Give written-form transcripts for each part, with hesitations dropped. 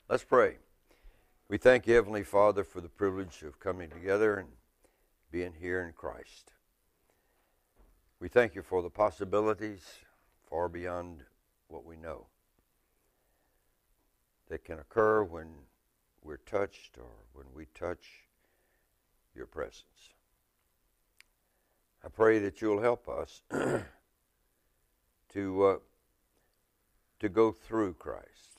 Let's pray. We thank you, Heavenly Father, for the privilege of coming together and being here in Christ. We thank you for the possibilities far beyond what we know that can occur when we're touched or when we touch your presence. I pray that you'll help us to go through Christ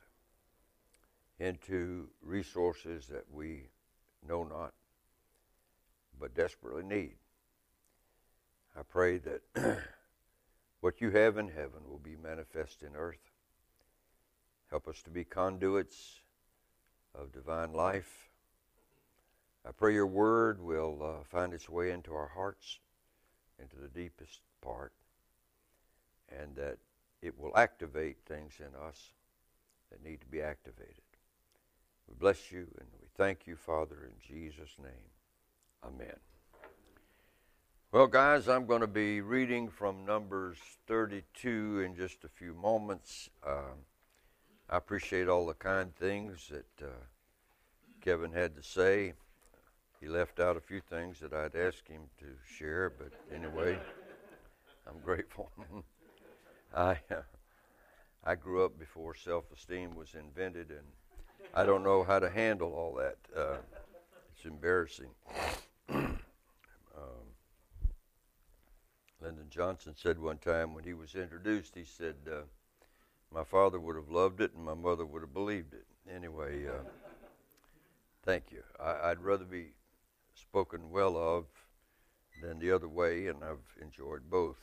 into resources that we know not but desperately need. I pray that what you have in heaven will be manifest in earth. Help us to be conduits of divine life. I pray your word will find its way into our hearts, into the deepest part, and that it will activate things in us that need to be activated. We bless you and we thank you, Father, in Jesus' name. Amen. Well, guys, I'm going to be reading from Numbers 32 in just a few moments. I appreciate all the kind things that Kevin had to say. He left out a few things that I'd asked him to share, but anyway, I'm grateful. I grew up before self-esteem was invented, and I don't know how to handle all that. It's embarrassing. Lyndon Johnson said one time when he was introduced, he said, my father would have loved it and my mother would have believed it. Anyway, thank you. I'd rather be spoken well of than the other way, and I've enjoyed both.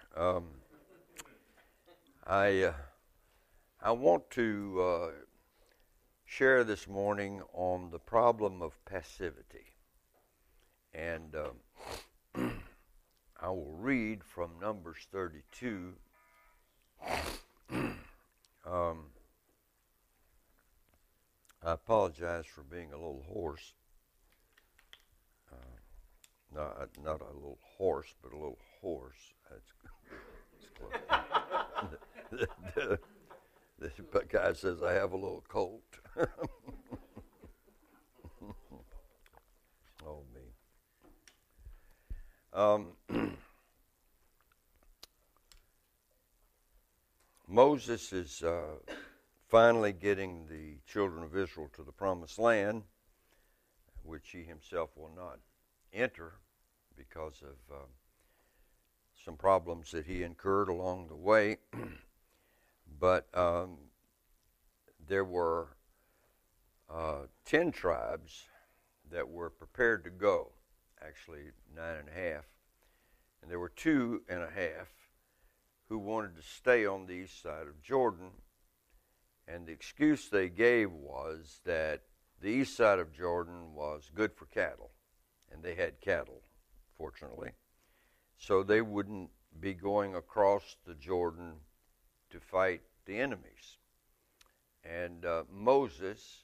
I want to share this morning on the problem of passivity. And I will read from Numbers 32. I apologize for being a little hoarse. Not a little horse, but a little horse. That's close. This guy says I have a little cold. Oh, me. Moses is finally getting the children of Israel to the promised land, which he himself will not enter because of some problems that he incurred along the way. But there were 10 tribes that were prepared to go, actually 9.5, and there were 2.5 who wanted to stay on the east side of Jordan, and the excuse they gave was that the east side of Jordan was good for cattle, and they had cattle, fortunately, so they wouldn't be going across the Jordan to fight the enemies. And Moses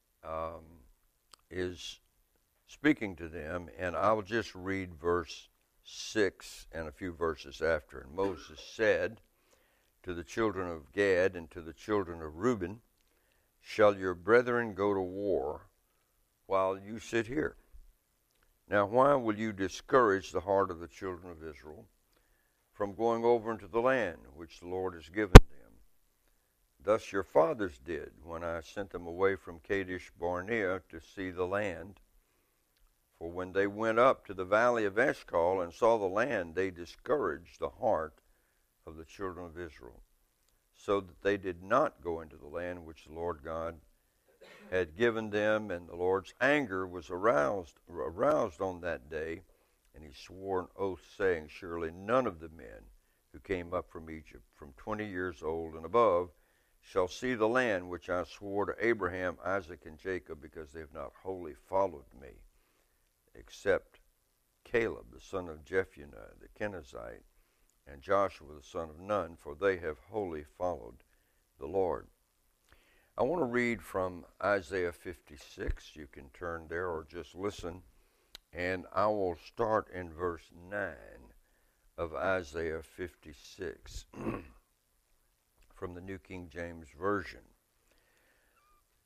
is speaking to them, and I'll just read verse 6 and a few verses after. And Moses said to the children of Gad and to the children of Reuben, shall your brethren go to war while you sit here? Now why will you discourage the heart of the children of Israel from going over into the land which the Lord has given them? Thus your fathers did when I sent them away from Kadesh Barnea to see the land. For when they went up to the valley of Eshcol and saw the land, they discouraged the heart of the children of Israel, so that they did not go into the land which the Lord God had given them. And the Lord's anger was aroused on that day, and he swore an oath, saying, surely none of the men who came up from Egypt from 20 years old and above shall see the land which I swore to Abraham, Isaac, and Jacob, because they have not wholly followed me, except Caleb, the son of Jephunneh, the Kenizzite, and Joshua, the son of Nun, for they have wholly followed the Lord. I want to read from Isaiah 56. You can turn there or just listen. And I will start in verse 9 of Isaiah 56 from the New King James Version.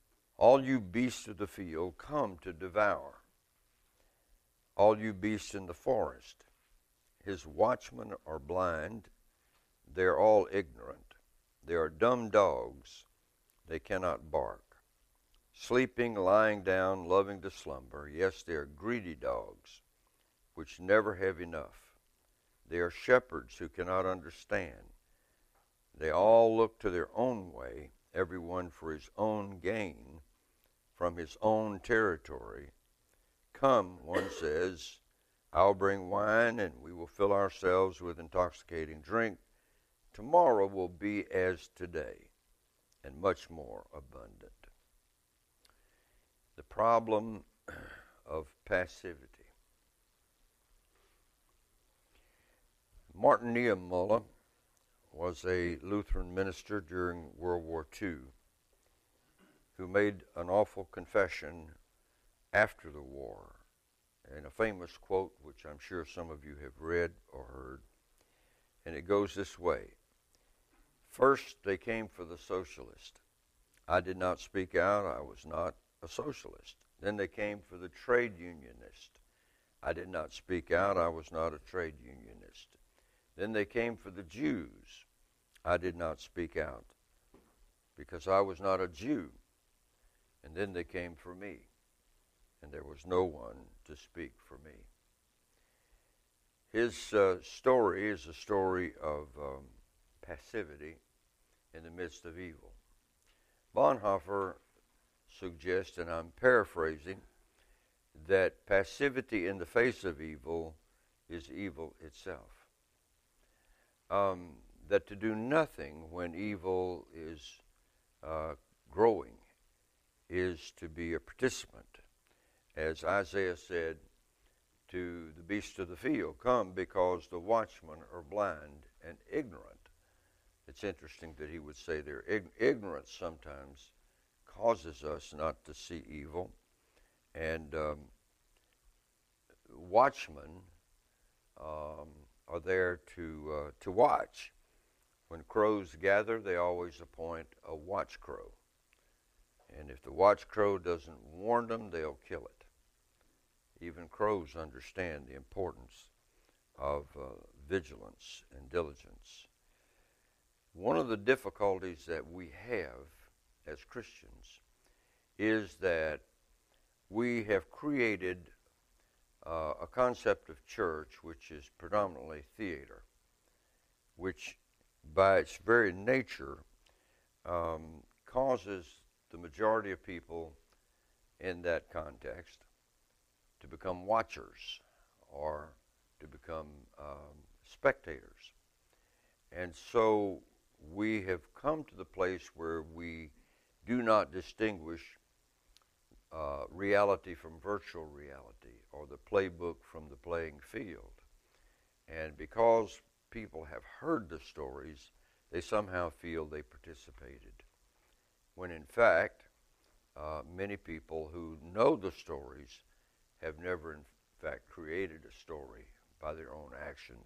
All you beasts of the field come to devour. All you beasts in the forest. His watchmen are blind. They are all ignorant. They are dumb dogs. They cannot bark. Sleeping, lying down, loving to slumber. Yes, they are greedy dogs, which never have enough. They are shepherds who cannot understand. They all look to their own way, everyone for his own gain, from his own territory. Come, one says, I'll bring wine, and we will fill ourselves with intoxicating drink. Tomorrow will be as today, and much more abundant. The problem of passivity. Martin Niemöller was a Lutheran minister during World War II who made an awful confession after the war, and a famous quote which I'm sure some of you have read or heard, and it goes this way. First, they came for the socialist. I did not speak out. I was not a socialist. Then they came for the trade unionist. I did not speak out. I was not a trade unionist. Then they came for the Jews. I did not speak out because I was not a Jew. And then they came for me, and there was no one to speak for me. His story is a story of passivity in the midst of evil. Bonhoeffer suggests, and I'm paraphrasing, that passivity in the face of evil is evil itself. That to do nothing when evil is growing is to be a participant. As Isaiah said to the beasts of the field, come because the watchmen are blind and ignorant. It's interesting that he would say there. Ignorance sometimes causes us not to see evil. And watchmen are there to watch. When crows gather, they always appoint a watch crow. And if the watch crow doesn't warn them, they'll kill it. Even crows understand the importance of vigilance and diligence. One of the difficulties that we have as Christians is that we have created a concept of church which is predominantly theater, which by its very nature causes the majority of people in that context to become watchers or to become spectators. And so we have come to the place where we do not distinguish reality from virtual reality or the playbook from the playing field. And because people have heard the stories, they somehow feel they participated. When in fact, many people who know the stories have never in fact created a story by their own actions.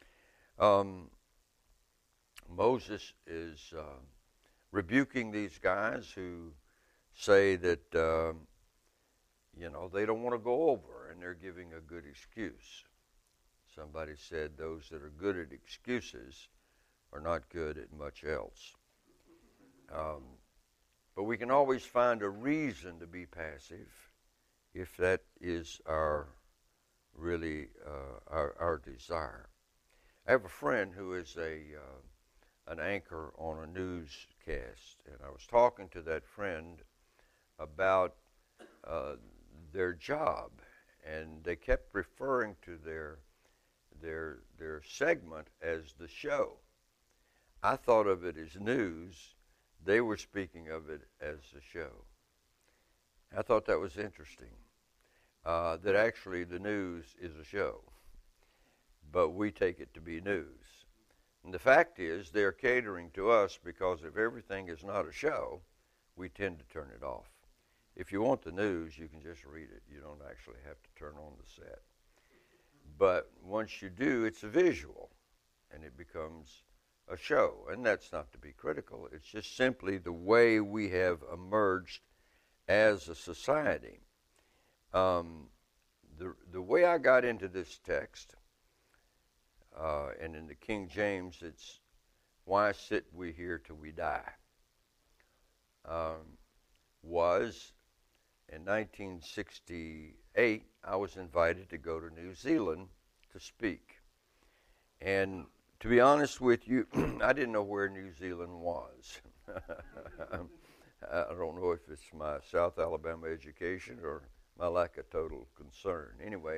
Moses is rebuking these guys who say that, they don't want to go over, and they're giving a good excuse. Somebody said those that are good at excuses are not good at much else. But we can always find a reason to be passive if that is our desire. I have a friend who is an anchor on a newscast, and I was talking to that friend about their job, and they kept referring to their segment as the show. I thought of it as news. They were speaking of it as the show. I thought that was interesting, that actually the news is a show, but we take it to be news. And the fact is, they're catering to us because if everything is not a show, we tend to turn it off. If you want the news, you can just read it. You don't actually have to turn on the set. But once you do, it's a visual, and it becomes a show. And that's not to be critical. It's just simply the way we have emerged as a society. The way I got into this text, and in the King James, it's, "Why sit we here till we die?" Was in 1968, I was invited to go to New Zealand to speak. And to be honest with you, I didn't know where New Zealand was. I don't know if it's my South Alabama education or my lack of total concern. Anyway,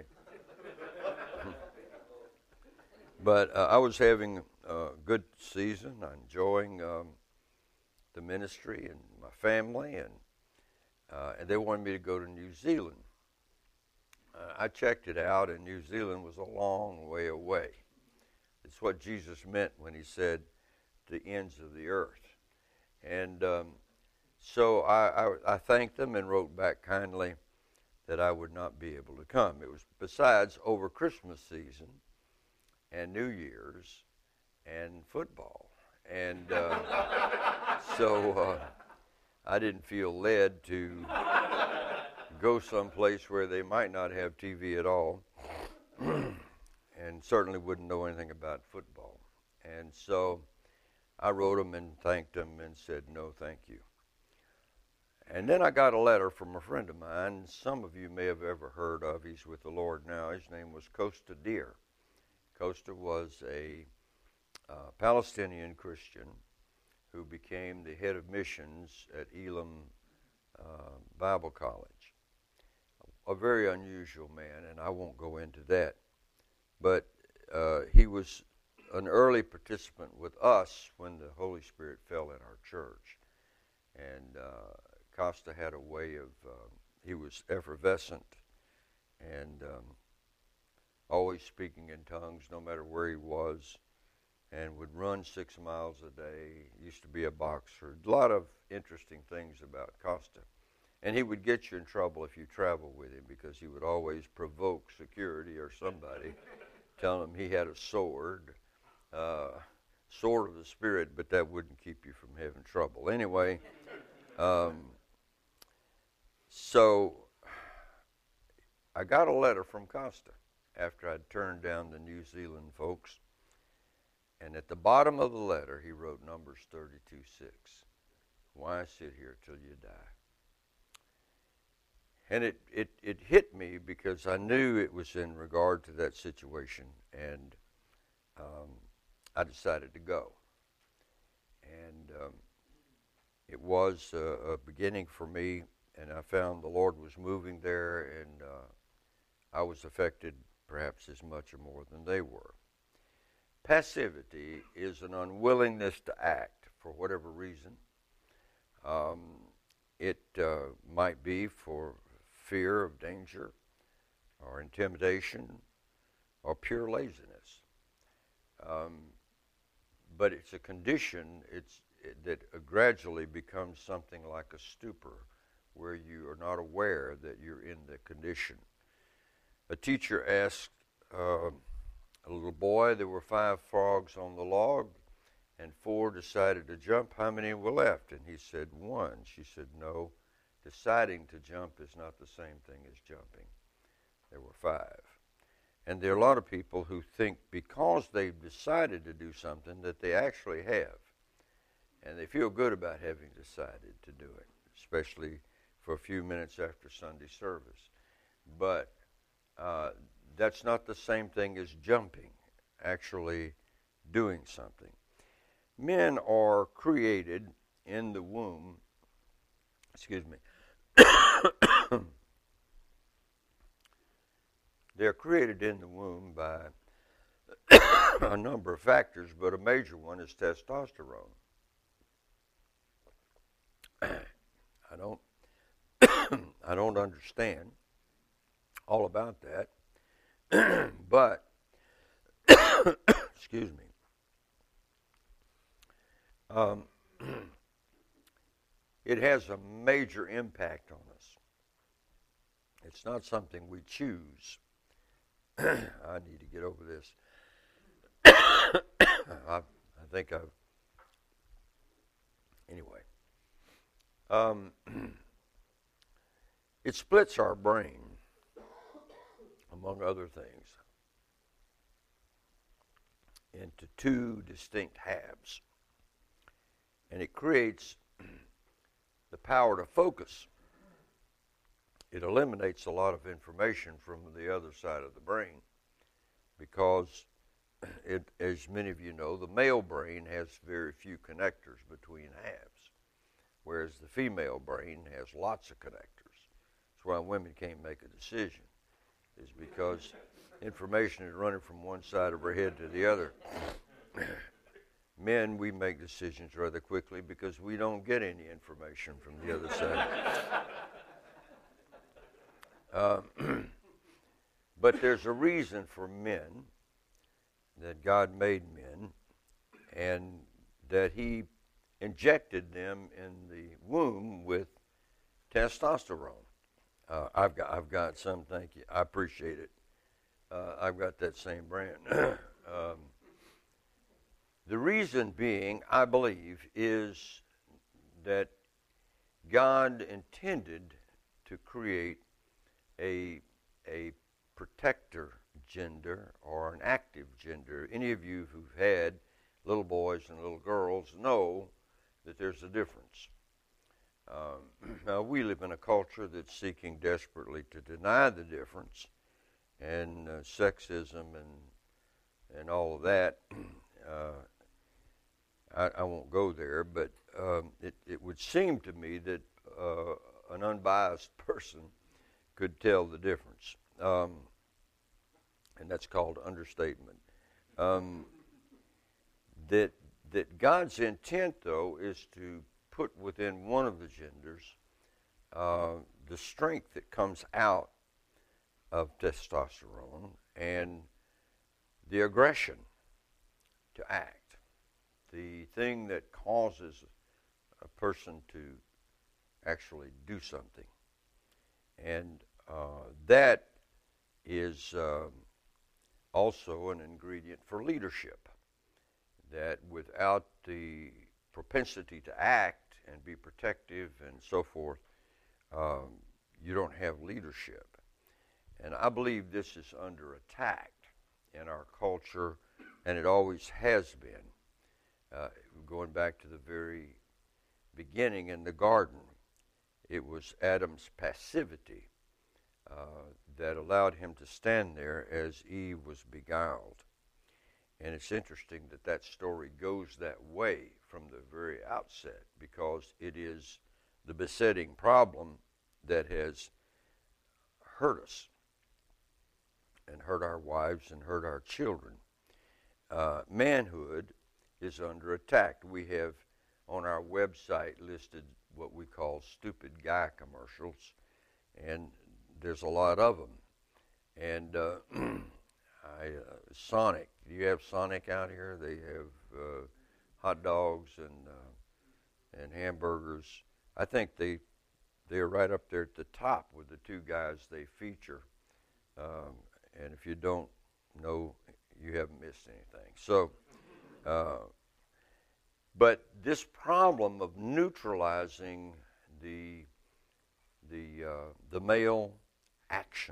but I was having a good season, enjoying the ministry and my family, and they wanted me to go to New Zealand. I checked it out, and New Zealand was a long way away. It's what Jesus meant when he said the ends of the earth. And so I thanked them and wrote back kindly that I would not be able to come. It was besides over Christmas season and New Year's and football. And so I didn't feel led to go someplace where they might not have TV at all and certainly wouldn't know anything about football. And so I wrote them and thanked them and said, no, thank you. And then I got a letter from a friend of mine. Some of you may have ever heard of. He's with the Lord now. His name was Costa Deer. Costa was a Palestinian Christian who became the head of missions at Elam Bible College. A very unusual man, and I won't go into that. But he was an early participant with us when the Holy Spirit fell in our church. And Costa had a way of, he was effervescent and always speaking in tongues no matter where he was, and would run 6 miles a day, used to be a boxer. A lot of interesting things about Costa. And he would get you in trouble if you travel with him because he would always provoke security or somebody, telling him he had a sword, sword of the Spirit, but that wouldn't keep you from having trouble. Anyway, so I got a letter from Costa after I'd turned down the New Zealand folks. And at the bottom of the letter, he wrote Numbers 32:6. Why sit here till you die? And it hit me because I knew it was in regard to that situation, and I decided to go. And it was a beginning for me, and I found the Lord was moving there, and I was affected perhaps as much or more than they were. Passivity is an unwillingness to act for whatever reason. It might be for fear of danger or intimidation or pure laziness. But it's a condition that gradually becomes something like a stupor where you are not aware that you're in the condition. A teacher asked a little boy, there were 5 frogs on the log, and 4 decided to jump. How many were left? And he said 1. She said, no, deciding to jump is not the same thing as jumping. There were 5. And there are a lot of people who think because they've decided to do something that they actually have. And they feel good about having decided to do it, especially for a few minutes after Sunday service. But that's not the same thing as jumping, actually doing something. Men are created in the womb, they're created in the womb by a number of factors, but a major one is testosterone. I don't understand all about that. But, excuse me, it has a major impact on us. It's not something we choose. I need to get over this. I think I've... Anyway. It splits our brain, among other things, into two distinct halves. And it creates the power to focus. It eliminates a lot of information from the other side of the brain because, as many of you know, the male brain has very few connectors between halves, whereas the female brain has lots of connectors. That's why women can't make a decision, is because information is running from one side of her head to the other. Men, we make decisions rather quickly because we don't get any information from the other side. But there's a reason for men, that God made men, and that he injected them in the womb with testosterone. I've got some, thank you. I appreciate it. I've got that same brand. The reason being, I believe, is that God intended to create a protector gender or an active gender. Any of you who've had little boys and little girls know that there's a difference. Now, we live in a culture that's seeking desperately to deny the difference, and sexism and all of that. I won't go there, but it would seem to me that an unbiased person could tell the difference, and that's called understatement. That God's intent, though, is to put within one of the genders the strength that comes out of testosterone and the aggression to act. The thing that causes a person to actually do something. And that is also an ingredient for leadership. That without the propensity to act and be protective and so forth, you don't have leadership. And I believe this is under attack in our culture, and it always has been. Going back to the very beginning in the garden, it was Adam's passivity that allowed him to stand there as Eve was beguiled. And it's interesting that that story goes that way from the very outset, because it is the besetting problem that has hurt us and hurt our wives and hurt our children. Manhood is under attack. We have on our website listed what we call stupid guy commercials, and there's a lot of them. And Sonic, do you have Sonic out here? They have hot dogs and hamburgers. I think they're right up there at the top with the two guys they feature. And if you don't know, you haven't missed anything. So, but this problem of neutralizing the male action,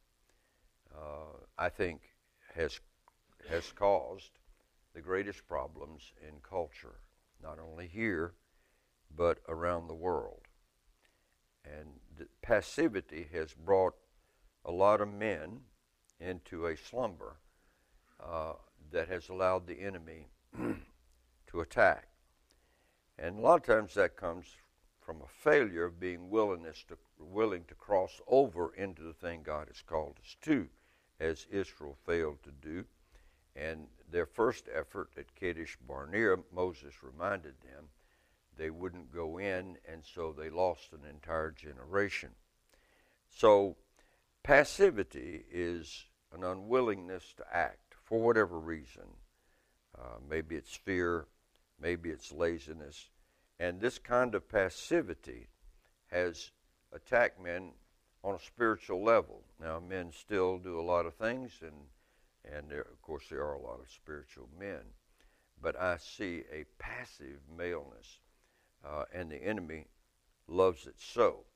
I think, has caused the greatest problems in culture, not only here, but around the world. And the passivity has brought a lot of men into a slumber that has allowed the enemy to attack. And a lot of times that comes from a failure of being willing to cross over into the thing God has called us to, as Israel failed to do. And their first effort at Kadesh Barnea, Moses reminded them they wouldn't go in, and so they lost an entire generation. So passivity is an unwillingness to act for whatever reason. Maybe it's fear, maybe it's laziness. And this kind of passivity has attacked men on a spiritual level. Now, men still do a lot of things, and there, of course, there are a lot of spiritual men. But I see a passive maleness, and the enemy loves it so.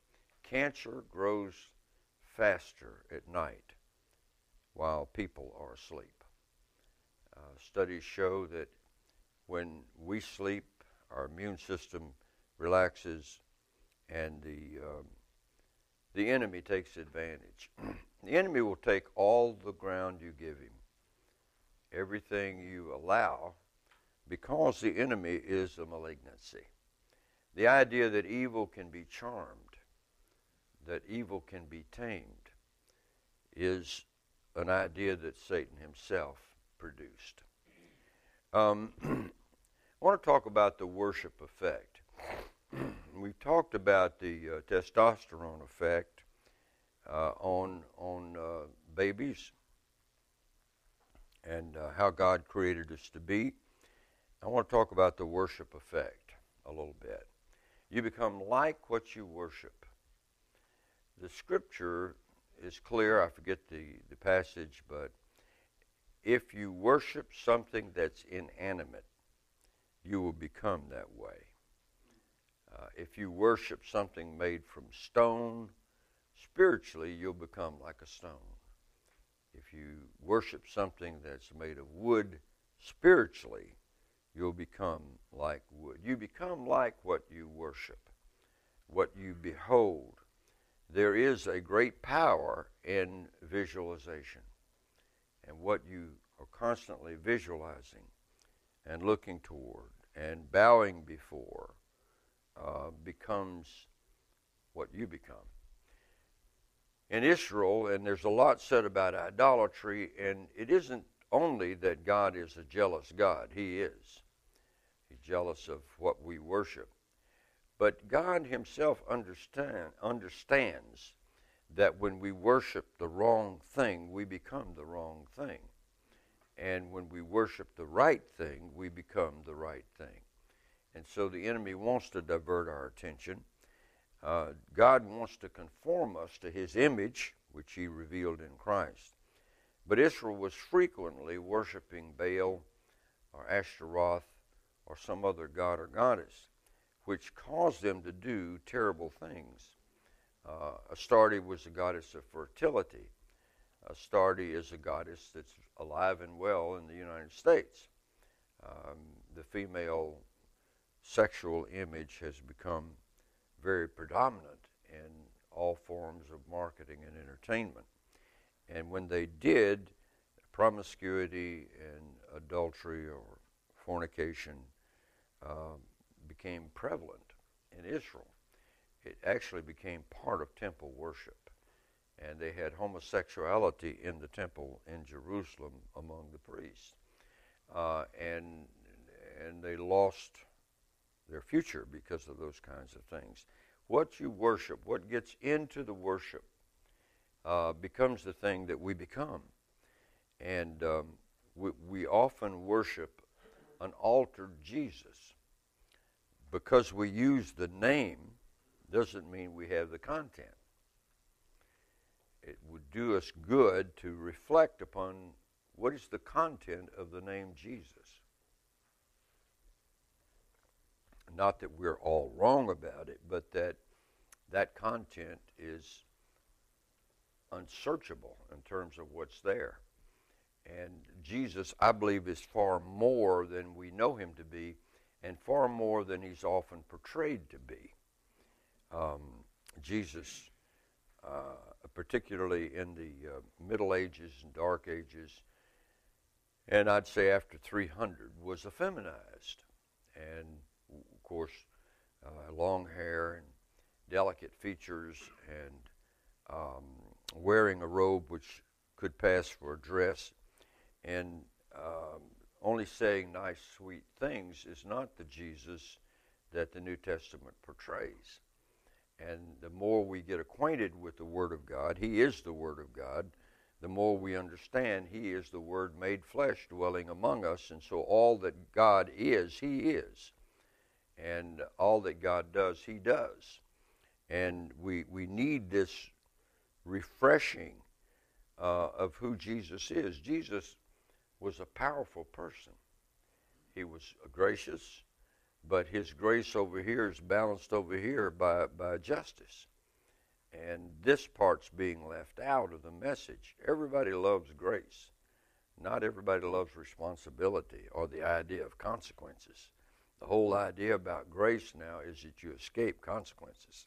cancer grows faster at night while people are asleep. Studies show that when we sleep, our immune system relaxes, and the enemy takes advantage. The enemy will take all the ground you give him, everything you allow, because the enemy is a malignancy. The idea that evil can be charmed, that evil can be tamed, is an idea that Satan himself produced. I want to talk about the worship effect. We've talked about the testosterone effect on babies and how God created us to be. I want to talk about the worship effect a little bit. You become like what you worship. The scripture is clear. I forget the passage, but if you worship something that's inanimate, you will become that way. If you worship something made from stone, spiritually you'll become like a stone. If you worship something that's made of wood, spiritually you'll become like wood. You become like what you worship, what you behold. There is a great power in visualization. And what you are constantly visualizing and looking toward and bowing before becomes what you become. In Israel, and there's a lot said about idolatry, and it isn't only that God is a jealous God. He is. He's jealous of what we worship. But God himself understands that when we worship the wrong thing, we become the wrong thing. And when we worship the right thing, we become the right thing. And so the enemy wants to divert our attention. God wants to conform us to his image, which he revealed in Christ. But Israel was frequently worshiping Baal or Ashtaroth or some other god or goddess, which caused them to do terrible things. Astarte was a goddess of fertility. Astarte is a goddess that's alive and well in the United States. The female sexual image has become very predominant in all forms of marketing and entertainment. And when they did, promiscuity and adultery or fornication became prevalent in Israel. It actually became part of temple worship. And they had homosexuality in the temple in Jerusalem among the priests. And they lost their future because of those kinds of things. What you worship, what gets into the worship, becomes the thing that we become. And we often worship an altered Jesus. Because we use the name doesn't mean we have the content. It would do us good to reflect upon what is the content of the name Jesus. Not that we're all wrong about it, but that content is unsearchable in terms of what's there. And Jesus, I believe, is far more than we know him to be, and far more than he's often portrayed to be. Jesus, particularly in the Middle Ages and Dark Ages, and I'd say after 300, was effeminized. And, of course, long hair and delicate features and wearing a robe which could pass for a dress, and only saying nice, sweet things is not the Jesus that the New Testament portrays. And the more we get acquainted with the Word of God, he is the Word of God, the more we understand he is the Word made flesh dwelling among us. And so all that God is, he is. And all that God does, he does. And we need this refreshing of who Jesus is. Jesus was a powerful person. He was gracious, but his grace over here is balanced over here by justice. And this part's being left out of the message. Everybody loves grace. Not everybody loves responsibility or the idea of consequences. The whole idea about grace now is that you escape consequences.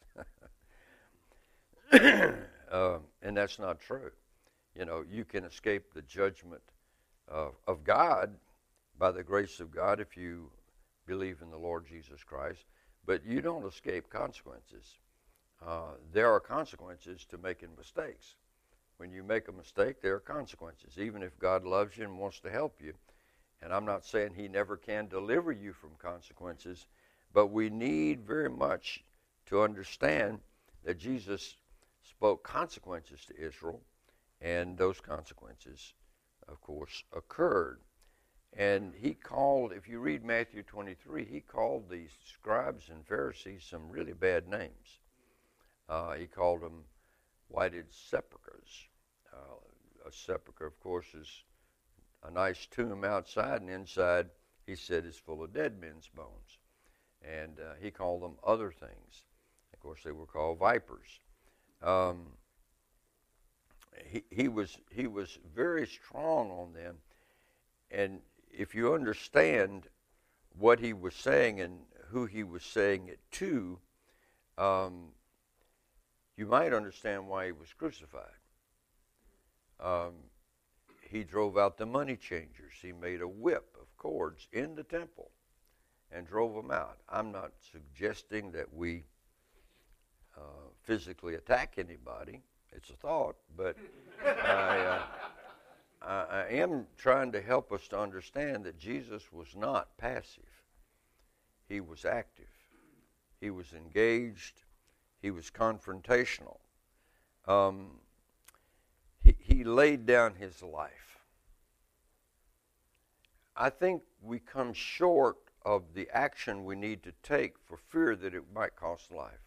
And that's not true. You know, you can escape the judgment of God by the grace of God if you believe in the Lord Jesus Christ, but you don't escape consequences. There are consequences to making mistakes. When you make a mistake, there are consequences, even if God loves you and wants to help you. And I'm not saying he never can deliver you from consequences, but we need very much to understand that Jesus spoke consequences to Israel, and those consequences, of course, occurred. And he called, if you read Matthew 23, he called these scribes and Pharisees some really bad names. He called them whited sepulchres. A sepulcher, of course, is a nice tomb outside, and inside, he said, is full of dead men's bones. And he called them other things. Of course, they were called vipers. He was very strong on them. And if you understand what he was saying and who he was saying it to, you might understand why he was crucified. He drove out the money changers. He made a whip of cords in the temple and drove them out. I'm not suggesting that we physically attack anybody. It's a thought, but I am trying to help us to understand that Jesus was not passive. He was active. He was engaged. He was confrontational. He laid down his life. I think we come short of the action we need to take for fear that it might cost life.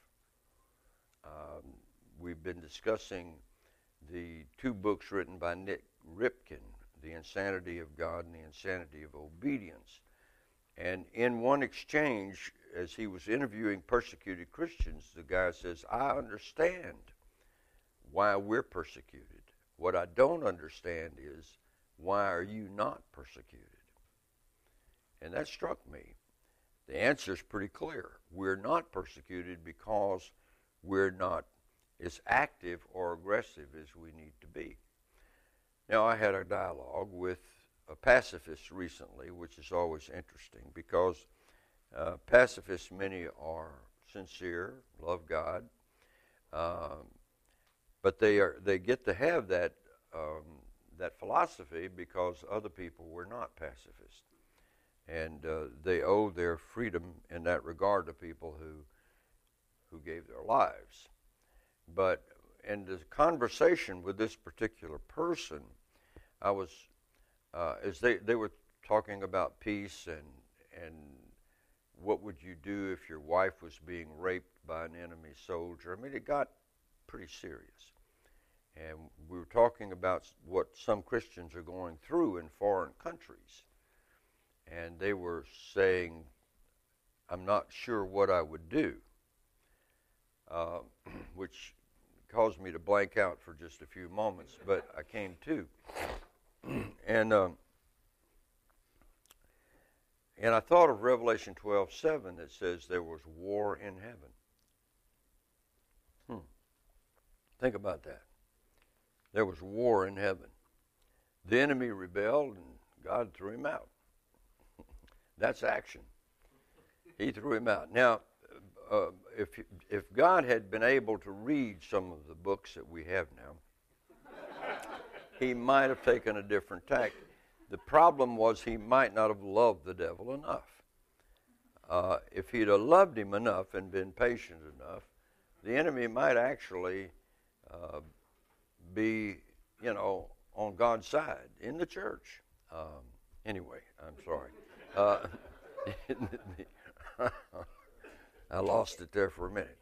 We've been discussing the two books written by Nick Ripken, The Insanity of God and The Insanity of Obedience. And in one exchange, as he was interviewing persecuted Christians, the guy says, I understand why we're persecuted. What I don't understand is, why are you not persecuted? And that struck me. The answer is pretty clear. We're not persecuted because we're not as active or aggressive as we need to be. Now, I had a dialogue with a pacifist recently, which is always interesting because pacifists, many are sincere, love God, but they get to have that philosophy because other people were not pacifists, and they owe their freedom in that regard to people who gave their lives. But in the conversation with this particular person, I was as they were talking about peace and what would you do if your wife was being raped by an enemy soldier. I mean, it got pretty serious. And we were talking about what some Christians are going through in foreign countries. And they were saying, I'm not sure what I would do, which caused me to blank out for just a few moments, but I came to. And I thought of Revelation 12:7 that says there was war in heaven. Think about that. There was war in heaven. The enemy rebelled and God threw him out. That's action. He threw him out. Now, if God had been able to read some of the books that we have now, he might have taken a different tack. The problem was he might not have loved the devil enough. If he'd have loved him enough and been patient enough, the enemy might actually be, on God's side in the church. Anyway, I'm sorry. I lost it there for a minute.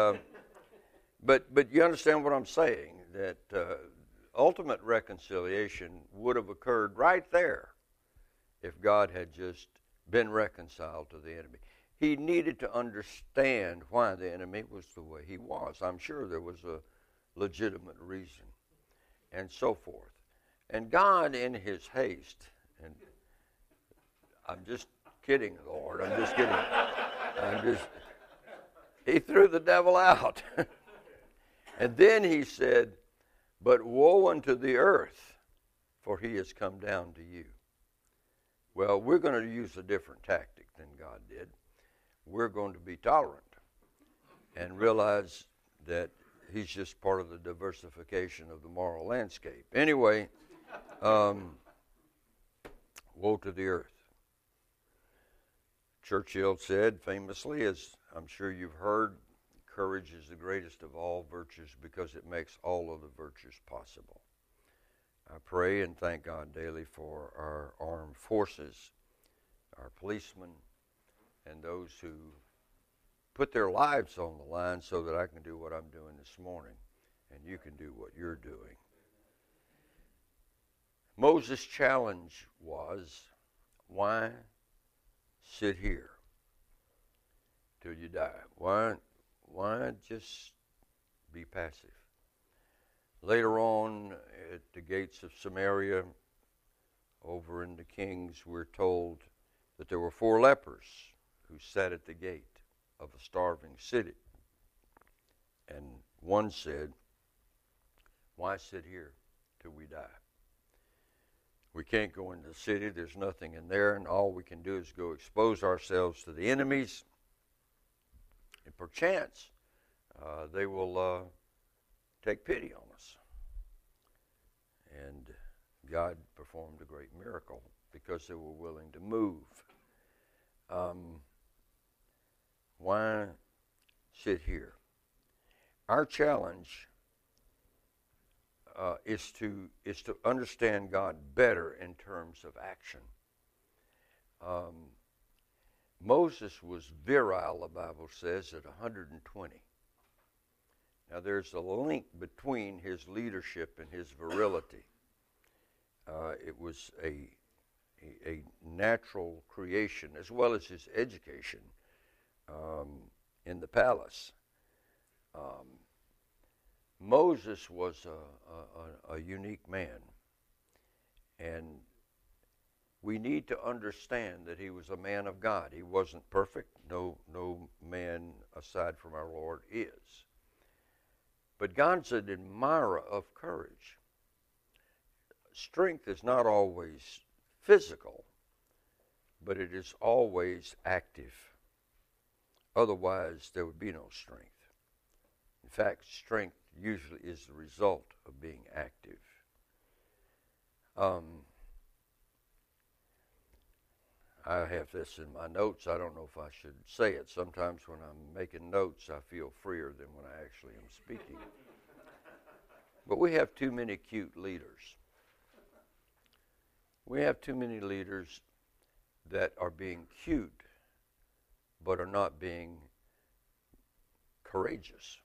But you understand what I'm saying, that ultimate reconciliation would have occurred right there if God had just been reconciled to the enemy. he needed to understand why the enemy was the way he was. I'm sure there was a legitimate reason, and so forth. And God, in his haste, and I'm just kidding, Lord, I'm just kidding. He threw the devil out. And then he said, but woe unto the earth, for he has come down to you. Well, we're going to use a different tactic than God did. We're going to be tolerant and realize that he's just part of the diversification of the moral landscape. Anyway, woe to the earth. Churchill said famously, as I'm sure you've heard, courage is the greatest of all virtues because it makes all of the virtues possible. I pray and thank God daily for our armed forces, our policemen, and those who put their lives on the line so that I can do what I'm doing this morning and you can do what you're doing. Moses' challenge was, why sit here till you die? Why just be passive? Later on, at the gates of Samaria, over in the Kings, we're told that there were 4 lepers who sat at the gate of a starving city. And one said, why sit here till we die? We can't go into the city. There's nothing in there, and all we can do is go expose ourselves to the enemies. And perchance, they will take pity on us. And God performed a great miracle because they were willing to move. Why sit here? Our challenge is to understand God better in terms of action. Moses was virile, the Bible says, at 120. Now there's a link between his leadership and his virility. It was a natural creation as well as his education in the palace. Moses was a unique man, and we need to understand that he was a man of God. He wasn't perfect. No man aside from our Lord is. But God's an admirer of courage. Strength is not always physical, but it is always active. Otherwise, there would be no strength. In fact, strength usually is the result of being active. I have this in my notes. I don't know if I should say it. Sometimes when I'm making notes, I feel freer than when I actually am speaking. But we have too many cute leaders. We have too many leaders that are being cute, but are not being courageous.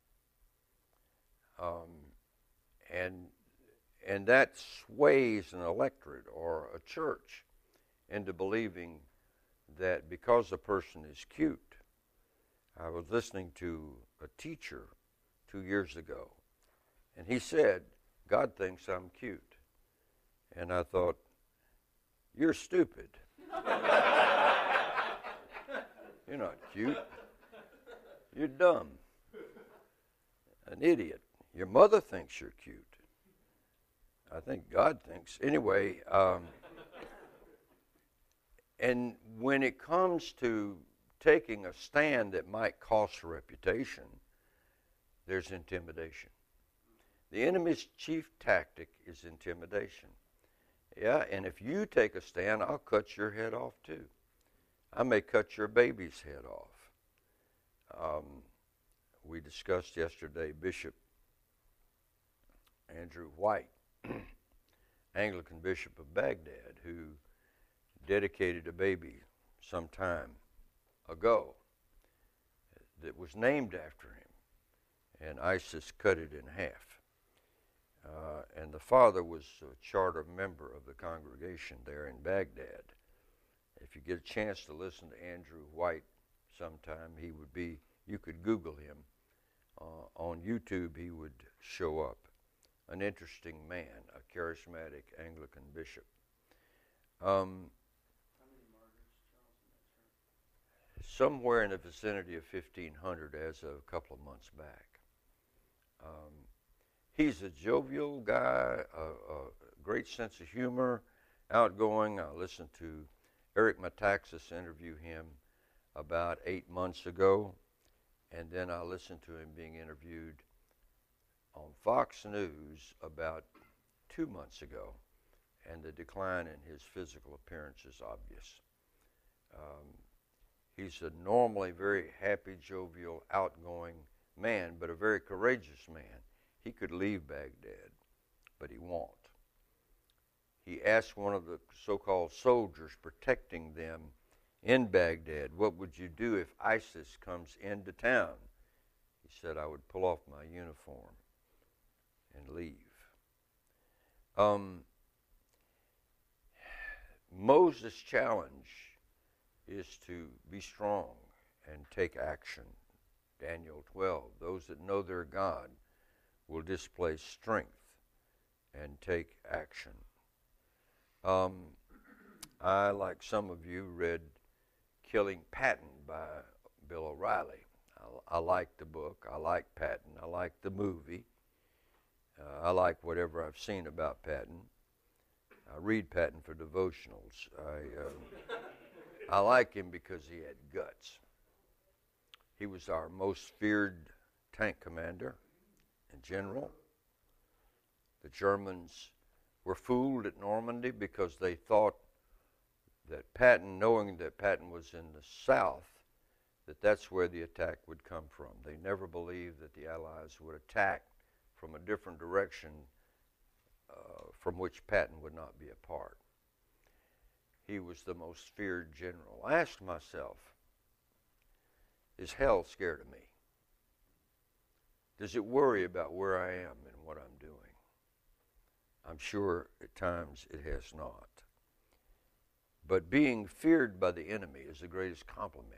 And that sways an electorate or a church into believing that because a person is cute. I was listening to a teacher 2 years ago, and he said, God thinks I'm cute. And I thought, you're stupid. You're not cute. You're dumb. An idiot. Your mother thinks you're cute. I think God thinks. Anyway, and when it comes to taking a stand that might cost a reputation, there's intimidation. The enemy's chief tactic is intimidation. Yeah, and if you take a stand, I'll cut your head off too. I may cut your baby's head off. We discussed yesterday Bishop Andrew White, Anglican Bishop of Baghdad, who dedicated a baby some time ago that was named after him, and ISIS cut it in half. And the father was a charter member of the congregation there in Baghdad. If you get a chance to listen to Andrew White sometime. You could Google him. On YouTube, he would show up. An interesting man, a charismatic Anglican bishop. How many martyrs, Charles, in that church? Somewhere in the vicinity of 1,500 as of a couple of months back. He's a jovial guy, a great sense of humor, outgoing. I listened to Eric Metaxas interview him about 8 months ago, and then I listened to him being interviewed on Fox News about 2 months ago, and the decline in his physical appearance is obvious. He's a normally very happy, jovial, outgoing man, but a very courageous man. He could leave Baghdad, but he won't. He asked one of the so-called soldiers protecting them in Baghdad, what would you do if ISIS comes into town? He said, I would pull off my uniform and leave. Moses' challenge is to be strong and take action. Daniel 12, those that know their God will display strength and take action. I, like some of you, read Killing Patton by Bill O'Reilly. I like the book. I like Patton. I like the movie. I like whatever I've seen about Patton. I read Patton for devotionals. I like him because he had guts. He was our most feared tank commander and general. The Germans were fooled at Normandy because they thought that Patton, knowing that Patton was in the south, that's where the attack would come from. They never believed that the Allies would attack from a different direction from which Patton would not be a part. He was the most feared general. I asked myself, is hell scared of me? Does it worry about where I am and what I'm doing? I'm sure at times it has not. But being feared by the enemy is the greatest compliment.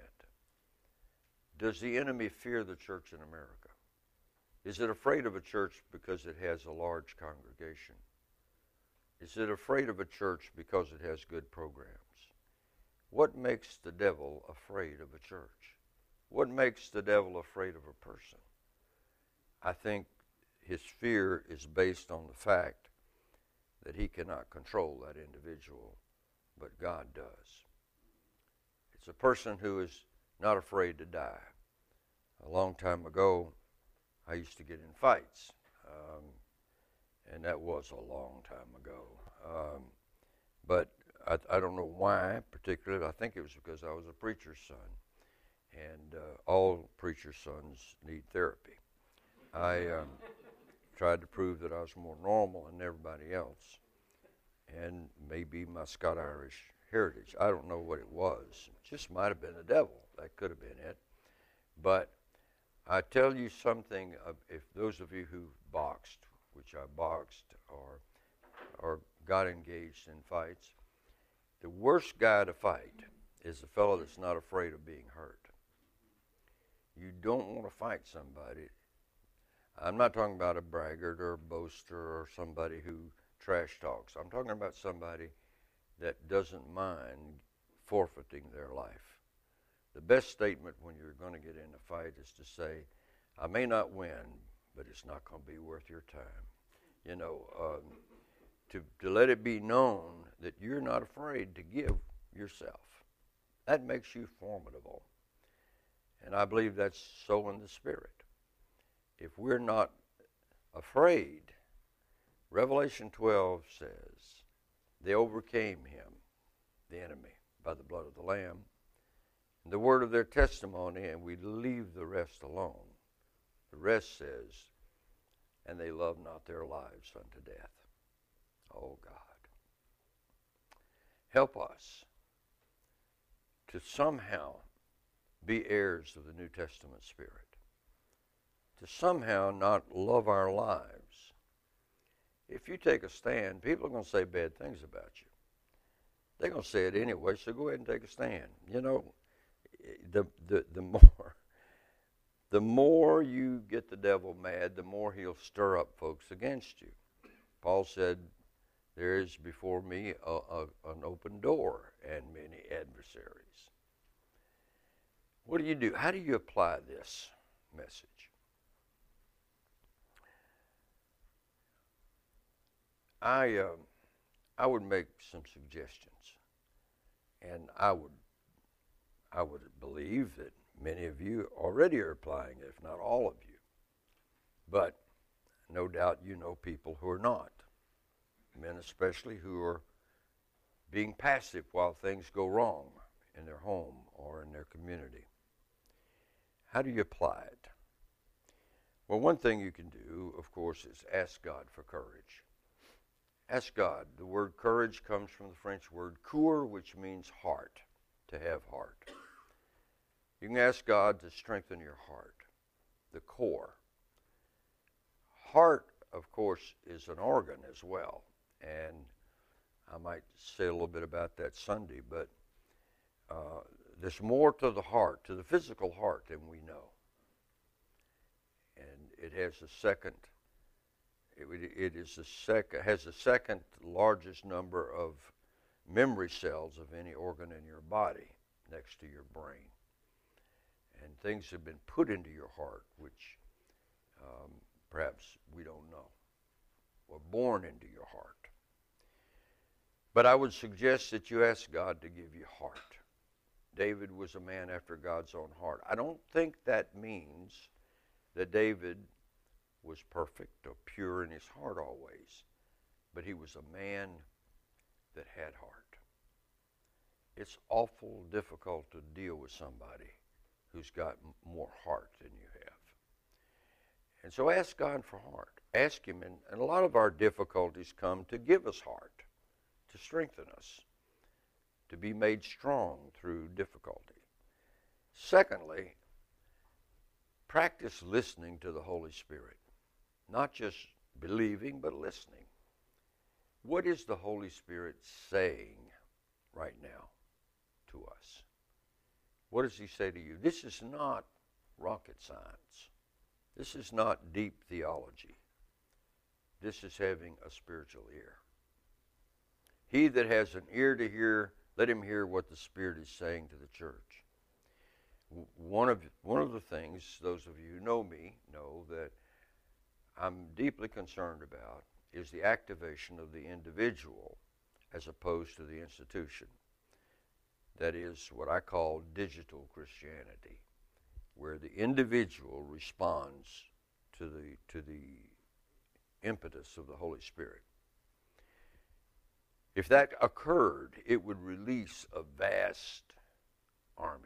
Does the enemy fear the church in America? Is it afraid of a church because it has a large congregation? Is it afraid of a church because it has good programs? What makes the devil afraid of a church? What makes the devil afraid of a person? I think his fear is based on the fact that he cannot control that individual, but God does. It's a person who is not afraid to die. A long time ago, I used to get in fights, and that was a long time ago. But I don't know why particularly. I think it was because I was a preacher's son, and all preacher's sons need therapy. I tried to prove that I was more normal than everybody else, and maybe my Scot-Irish heritage. I don't know what it was. It just might have been the devil. That could have been it. But I tell you something, if those of you who boxed, which I boxed, or got engaged in fights, the worst guy to fight is the fellow that's not afraid of being hurt. You don't want to fight somebody. I'm not talking about a braggart or a boaster or somebody who trash talks. I'm talking about somebody that doesn't mind forfeiting their life. The best statement when you're going to get in a fight is to say, I may not win, but it's not going to be worth your time. You know, to let it be known that you're not afraid to give yourself. That makes you formidable. And I believe that's so in the Spirit. If we're not afraid, Revelation 12 says, they overcame him, the enemy, by the blood of the Lamb, and the word of their testimony, and we leave the rest alone. The rest says, and they love not their lives unto death. Oh, God. Help us to somehow be heirs of the New Testament Spirit, to somehow not love our lives. If you take a stand, people are going to say bad things about you. They're going to say it anyway, so go ahead and take a stand. You know, the more the more you get the devil mad, the more he'll stir up folks against you. Paul said, there is before me an open door and many adversaries. What do you do? How do you apply this message? I would make some suggestions, and I would believe that many of you already are applying it, if not all of you. But no doubt you know people who are not. Men especially who are being passive while things go wrong in their home or in their community. How do you apply it? Well, one thing you can do, of course, is ask God for courage. Ask God. The word courage comes from the French word coeur, which means heart, to have heart. You can ask God to strengthen your heart, the core. Heart, of course, is an organ as well. And I might say a little bit about that Sunday, but there's more to the heart, to the physical heart, than we know. And it has the second, has the second largest number of memory cells of any organ in your body, next to your brain. And things have been put into your heart, which perhaps we don't know, or born into your heart. But I would suggest that you ask God to give you heart. David was a man after God's own heart. I don't think that means that David was perfect or pure in his heart always, but he was a man that had heart. It's awful difficult to deal with somebody who's got more heart than you have. And so ask God for heart. Ask him, and a lot of our difficulties come to give us heart, to strengthen us, to be made strong through difficulty. Secondly, practice listening to the Holy Spirit. Not just believing, but listening. What is the Holy Spirit saying right now to us? What does he say to you? This is not rocket science. This is not deep theology. This is having a spiritual ear. He that has an ear to hear, let him hear what the Spirit is saying to the church. One of the things, those of you who know me know that I'm deeply concerned about is the activation of the individual as opposed to the institution. That is what I call digital Christianity, where the individual responds to the impetus of the Holy Spirit. If that occurred, it would release a vast army.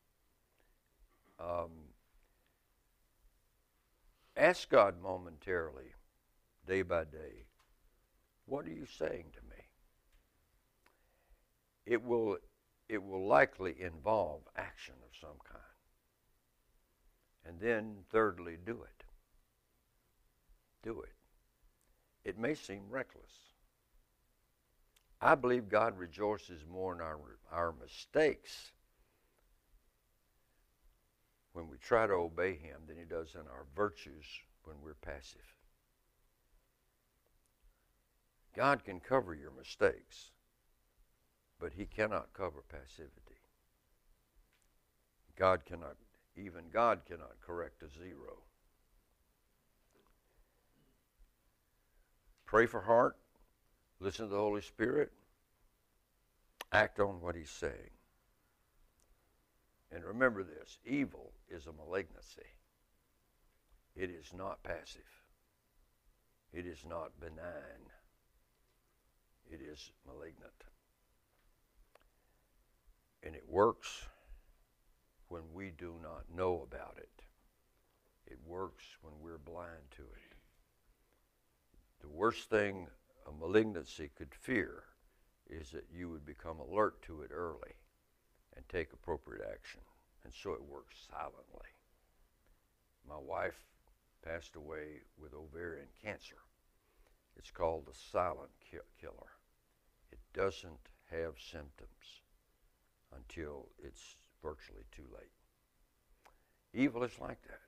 Ask God momentarily, day by day, what are you saying to me? It will likely involve action of some kind. And then, thirdly, do it. Do it. It may seem reckless. I believe God rejoices more in our mistakes when we try to obey him than he does in our virtues when we're passive. God can cover your mistakes, but he cannot cover passivity. Even God cannot correct a zero. Pray for heart. Listen to the Holy Spirit. Act on what he's saying. And remember this, evil is a malignancy. It is not passive. It is not benign. It is malignant. And it works when we do not know about it. It works when we're blind to it. The worst thing a malignancy could fear is that you would become alert to it early and take appropriate action. And so it works silently. My wife passed away with ovarian cancer. It's called the silent killer. It doesn't have symptoms until it's virtually too late. Evil is like that.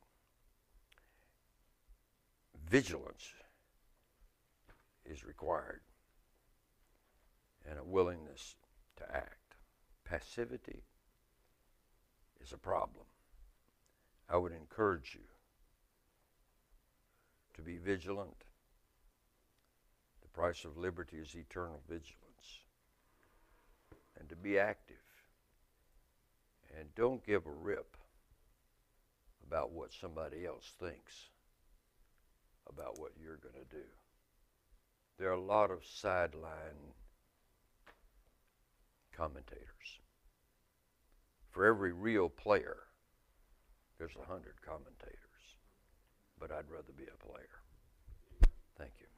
Vigilance is required and a willingness to act. Passivity is a problem. I would encourage you to be vigilant. The price of liberty is eternal vigilance. And to be active. And don't give a rip about what somebody else thinks about what you're going to do. There are a lot of sideline commentators. For every real player, there's 100 commentators. But I'd rather be a player. Thank you.